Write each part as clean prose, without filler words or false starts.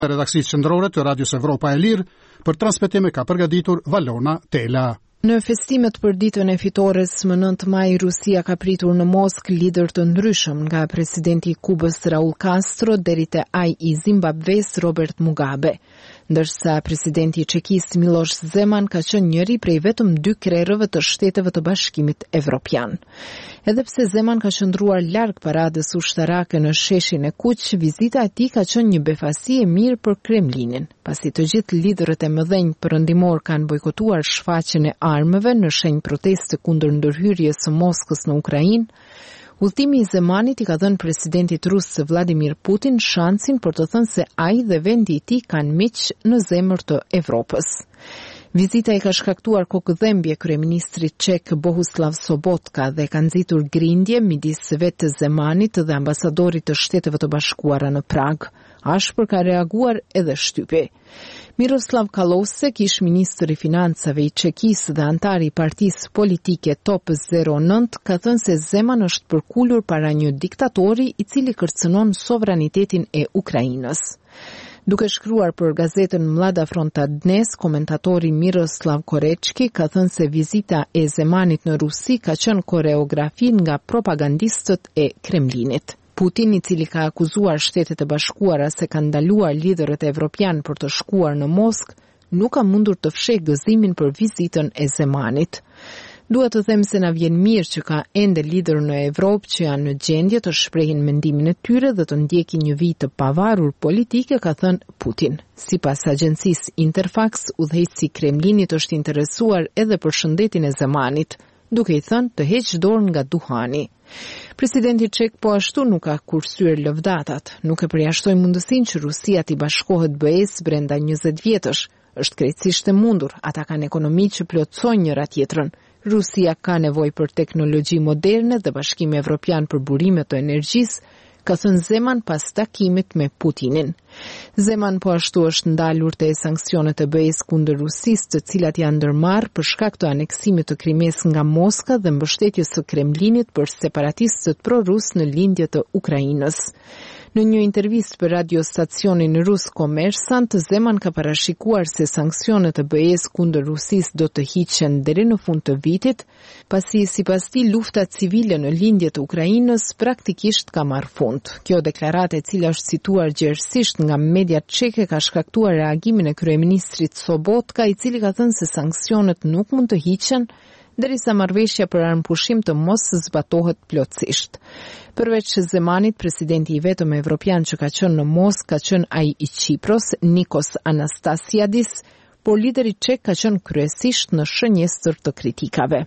Redaksisë qendrore të Radios Evropa e Lirë për transmetim ka përgatitur Valona Tela. Në festimet për ditën e fitores më 9 maj, Rusia ka pritur në Moskë lider të ndryshëm, nga presidenti i Kubës Raul Castro deri te ai i Zimbabves Robert Mugabe, ndërsa presidenti i Çekisë Miloš Zeman ka qenë njëri prej vetëm 2 krerëve të Shteteve të Bashkimit Evropian. Edhe pse Zeman ka qëndruar larg paradës ushtarake në sheshin e Kuq, vizita e tij ka qenë një befasi e mirë për Kremlinin, pasi të gjithë liderët e mëdhenj perëndimor kanë bojkotuar shfaqjen e armëve në shenjë proteste kundër ndërhyrjes së Moskës në Ukrainë. Udhëtimi i Zemanit i ka dhënë presidentit rus Vladimir Putin shansin për të thënë se ai dhe vendi i tij kanë miq në zemër të Evropës. Vizita i ka shkaktuar kokëdhembje kryeministrit çek Bohuslav Sobotka dhe ka nxitur grindje midis vetë Zemanit dhe ambasadorit të Shteteve të Bashkuara në Prag. Ashpër ka reaguar edhe Shtypi. Miroslav Kalosek, ish ministri i financave i Çekisë dhe antari i partisë politike Top 09, ka thënë se Zeman është përkulur para një diktatori i cili kërcënon sovranitetin e Ukrainës. Duke shkruar për gazetën Mlada Fronta Dnes, komentatori Miroslav Korečki ka thënë se vizita e Zemanit në Rusi ka qenë koreografi nga propagandistët e Kremlinit. Putin, i cili ka akuzuar Shtetet e Bashkuara se kanë ndaluar liderët evropian për të shkuar në Moskë, nuk ka mundur të fshehë gëzimin për vizitën e Zemanit. Dua të them se na vjen mirë që ka ende lider në Evropë që janë në gjendje të shprehin mendimin e tyre dhe të ndjekin një vit të pavarur politike, ka thënë Putin. Sipas agjencisë Interfax, udhëheqësi i Kremlinit është interesuar edhe për shëndetin e Zemanit, duke i thënë të heqë dorë nga duhani. Presidenti çek po ashtu nuk ka kursyer lëvdatat, nuk e përjashtoi mundësinë që Rusia t'i bashkohet BE-s brenda 20 vjetësh. Është krejtësisht e mundur, ata kanë ekonomi që plotësojnë njëra tjetrën. Rusia ka nevojë për teknologji moderne dhe Bashkimi Evropian për burime të energjisë, ka thënë Zeman pas takimit me Putinin. Zeman po ashtu është ndalur te sanksionet e BE-s kundër Rusisë, të cilat janë ndërmarrë për shkak të aneksimit të Krimes nga Moska dhe mbështetjes së Kremlinit për separatistët pro-rus në lindje të Ukrainës. Në një intervistë për radiostacionin rus Kommersant, Zeman ka parashikuar se sanksionet e BE-s kundër Rusisë do të hiqen deri në fund të vitit, pasi sipas tij lufta civile në lindje të Ukrainës praktikisht ka marrë fund. Kjo deklaratë, e cila është cituar gjerësisht nga mediat çeke, ka shkaktuar reagimin e kryeministrit Sobotka, i cili ka thënë se sanksionet nuk mund të hiqen derisa marrëveshja për armëpushim të mos zbatohet plotësisht. Përveç Zemanit, presidenti i vetëm evropian që ka qenë në Moskë ka qenë ai i Çipros, Nikos Anastasiadis, por lideri çek ka qenë kryesisht në shënjestër të kritikave.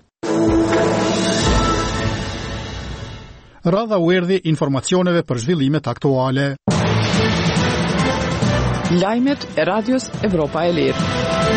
Radha u erdhi informacioneve për zhvillimet aktuale. Lajmet e Radios Evropa e Lirë.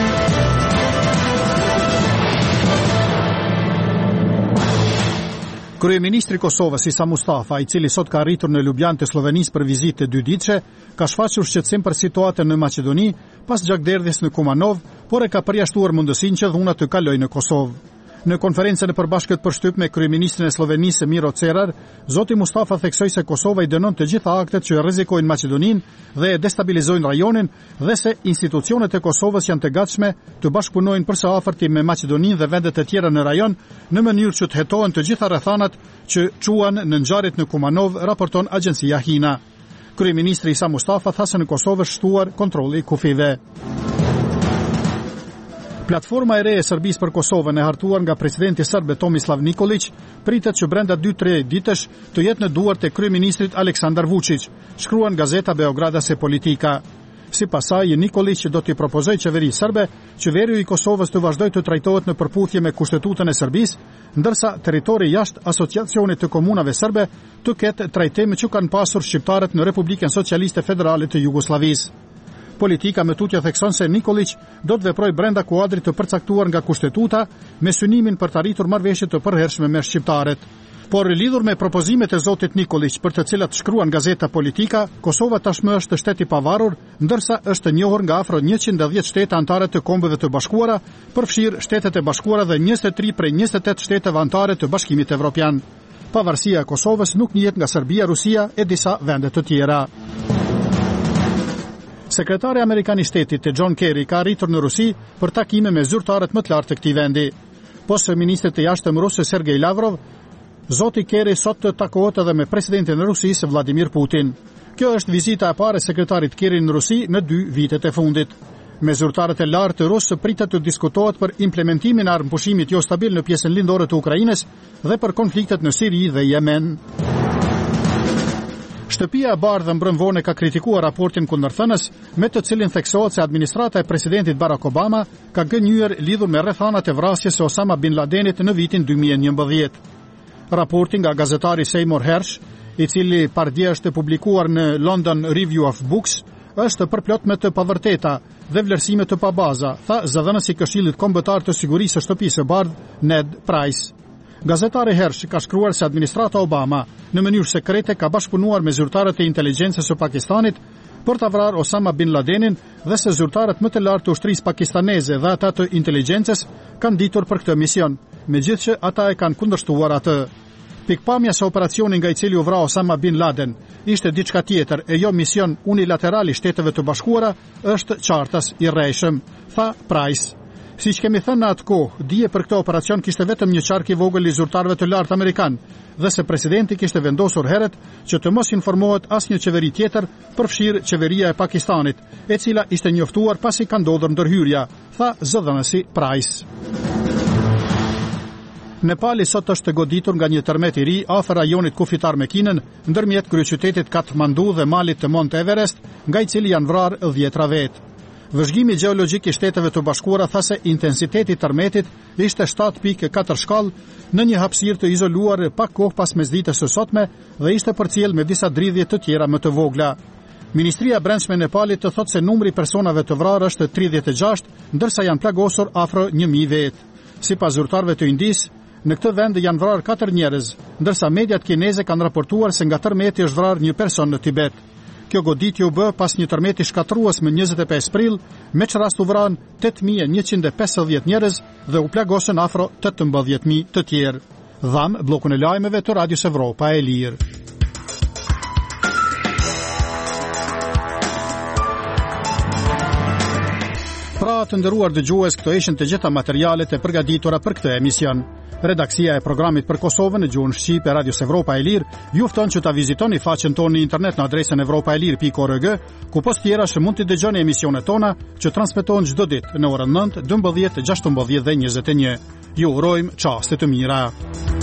Kryeministri i Kosovës Isa Mustafa, i cili sot ka arritur në Ljubljanë të Slovenisë për vizitë 2 ditësh, ka shfaqur shqetësim për situatën në Maqedoni pas gjakderdhjes në Kumanov, por e ka përjashtuar mundësinë që dhunat të kalojnë në Kosovë. Në konferencën e përbashkët për shtyp me kryeministrin e Slovenisë Miro Cerar, zoti Mustafa theksoi se Kosova i dënon të gjitha aktet që rrezikojnë Maqedoninë dhe destabilizojnë rajonin dhe se institucionet e Kosovës janë të gatshme të bashkëpunojnë përsëafërti me Maqedoninë dhe vendet e tjera në rajon në mënyrë që të hetohen të gjitha rrethanat që quan në ngjarjet në Kumanov, raporton agjencia HINA. Kryeministri Isa Mustafa tha se në Kosovë është shtuar kontrolli i kufive. Platforma e re e Serbisë për Kosovën, e hartuar nga presidenti serb Tomislav Nikolić, pritet që brenda 2-3 ditësh të jetë në duart e kryeministrit Aleksandar Vučić, shkruan gazeta Beograda se Politika. Sipas saj, Nikolić do t'i propozojë qeverisë serbe që veriu i Kosovës të vazhdojë të trajtohet në përputhje me kushtetutën e Serbisë, ndërsa territori jashtë asociacionit të komunave serbe të ketë trajtim që kanë pasur shqiptarët në Republikën Socialiste Federale të Jugosllavisë. Politika me tutje thekson se Nikolić do të veprojë brenda kuadrit të përcaktuar nga kushtetuta me synimin për të arritur marrëveshje të përhershme me shqiptarët. Por lidhur me propozimet e zotit Nikolić, për të cilat shkruan gazeta Politika, Kosova tashmë është shtet i pavarur, ndërsa është njohur nga afro 110 shtete anëtare të Kombeve të Bashkuara, përfshirë Shtetet e Bashkuara dhe 23 prej 28 shteteve anëtare të Bashkimit Evropian. Pavarësia e Kosovës nuk njihet nga Serbia, Rusia e disa vende të tjera. Sekretari amerikan I Shtetit John Kerry ka arritur në Rusi për takime me zyrtarët më të lartë të këtij vendi. Poshtë ministrit të jashtëm rus Sergej Lavrov, zoti Kerry sot të takohet edhe me presidentin e Rusisë Vladimir Putin. Kjo është vizita e parë e sekretarit Kerry në Rusi në 2 vitet e fundit. Me zyrtarët e lartë të rusë pritet të diskutohet për implementimin e armëpushimit jo stabil në pjesën lindore të Ukrainës dhe për konfliktet në Siri dhe Yemen. Shtëpia e Bardhë mbrëmvone ka kritikuar raportin kundërthënës, me të cilin theksohet se administrata e presidentit Barack Obama ka gënjur lidhur me rrethanat e vrasjes së Osama bin Ladenit në vitin 2011. Raporti nga gazetari Seymour Hersh, I cili pardje është publikuar në London Review of Books, është përplot me të pavërteta dhe vlerësime të pabaza, tha zëdhënësi I Këshillit Kombëtar të Sigurisë së Shtëpisë së Bardhë, Ned Price. Gazetari Hersh ka shkruar se administrata Obama në mënyrë sekrete ka bashkëpunuar me zyrtarët e inteligjencës së Pakistanit për ta vrarë Osama bin Ladenin dhe se zyrtarët më të lartë të ushtrisë pakistaneze dhe ata të inteligjencës kanë ditur për këtë mision, megjithëse ata e kanë kundërshtuar atë. Pikpamja se operacioni nga I cili u vra Osama bin Laden ishte diçka tjetër e jo mision unilateral I Shteteve të Bashkuara është qartas I rrejshëm, tha Price. Siç kemi thënë në atë kohë, dije për këtë operacion kishte vetëm një qark I vogël I zyrtarëve të lartë amerikan dhe se presidenti kishte vendosur herët që të mos informohet asnjë qeveri tjetër, përfshirë qeveria e Pakistanit, e cila ishte njoftuar pasi ka ndodhur ndërhyrja, tha zëdhënësi Price. Nepali sot është goditur nga një tërmet I ri afër rajonit kufitar me Kinën, ndërmjet kryeqytetit Kathmandu dhe malit të Mont Everest, nga I cili janë vrarë 10 vetë. Vëzhgimi gjeologjik I Shteteve të Bashkuara tha se intensiteti I tërmetit ishte 7.4 shkallë në një hapësirë të izoluar pak kohë pas mesditës së sotme dhe ishte përcjell me disa dridhje të tjera më të vogla. Ministria e Brendshme e Nepalit të thotë se numri I personave të vrarë është 36, ndërsa janë plagosur afro 1000 vetë. Sipas zyrtarëve të Indisë, në këtë vend janë vrarë 4 njerëz, ndërsa mediat kineze kanë raportuar se nga tërmeti është vrarë një person në Tibet. Kjo goditje u bë pas një tërmeti shkatrues më 25 prill, me që rast u vranë 8150 njerëz dhe u plagosën afro 18000 të tjerë. Dham bllokun e lajmeve të Radios Evropa e Lirë. Pra të nderuar dëgjues, këto ishin të gjitha materialet e përgatitura për këtë emision. Redaksia e programit për Kosovën në gjuhën shqipe e Radios Evropa e Lirë ju fton që ta vizitoni faqen tonë në internet në adresën evropaelir.org, ku post tjera që mund të dëgjoni emisionet tona që transmetohen çdo ditë në orën 9, 12, 16 dhe 21. Ju urojmë çaste të mira.